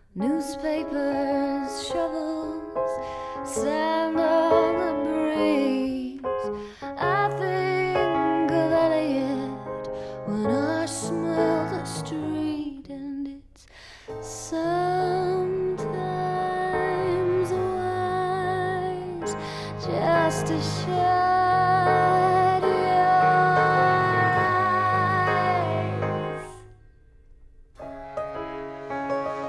Newspapers, shovels, sand on the breeze. I think of Elliot when I smell the street, and it's sometimes wise just to show